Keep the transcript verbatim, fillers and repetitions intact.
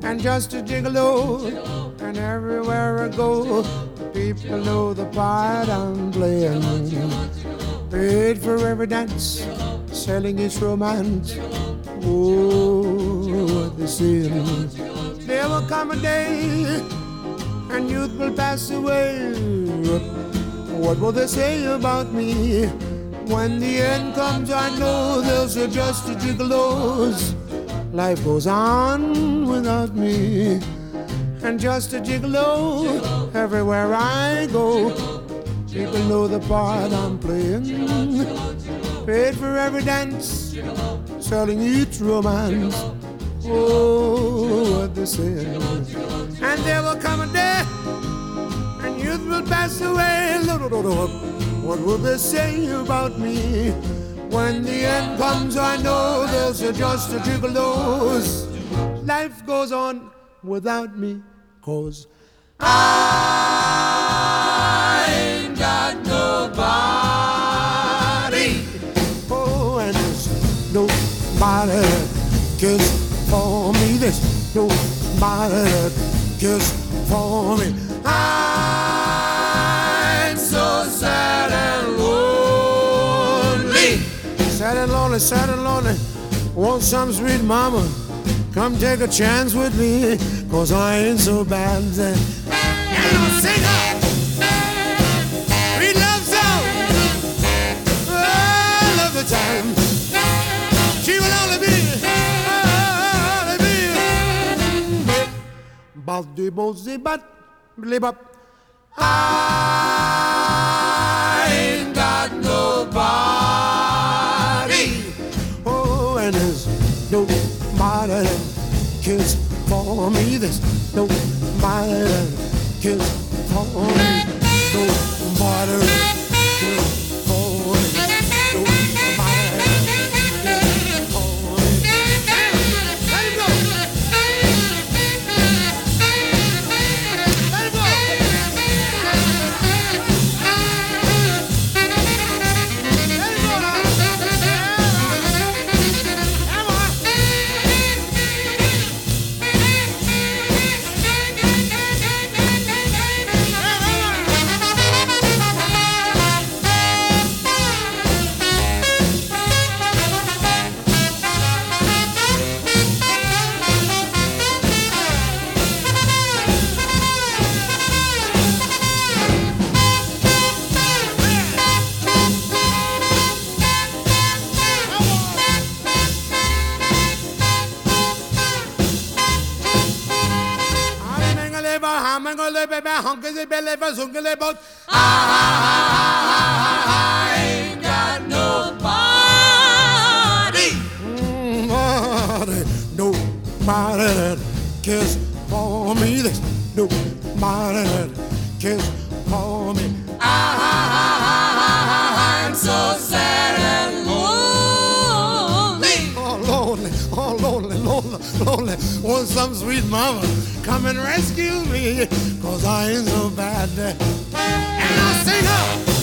and just a gigolo. And everywhere I go, people know the part I'm playing. Paid for every dance, selling its romance. Oh, what they say. There will come a day, and youth will pass away. What will they say about me? When the end comes, I know they'll say just a gigolos. Life goes on without me, and just a gigolo. Everywhere I go, people know the part I'm playing. Paid for every dance, selling each romance. Oh, what they say. And there will come a day, and youth will pass away. What will they say about me? When the end comes, I know they'll say just a gigolos. Life goes on without me, 'cause I ain't got nobody. Oh, and there's nobody that cares for me. There's nobody that cares for me. I'm so sad and lonely. Sad and lonely, sad and lonely. Want some sweet mama, come take a chance with me, 'cause I ain't so bad. And I'll sing her sweet love song. Oh, I love the time. She will only be, only be. But the bozy but live up. I ain't got nobody. Oh, and there's nobody that cares for me. There's nobody that cares for me. Nobody that cares for me. Nobody that cares for me. Let it go. Let it go. Let it go now. Come on. I ain't got nobody. Nobody, nobody that cares for me. There's nobody that cares for me. I'm so sad and lonely. Oh, lonely, oh, lonely, lonely, lonely. Want some sweet mama, come and rescue me, 'cause I ain't so bad. And I'll sing her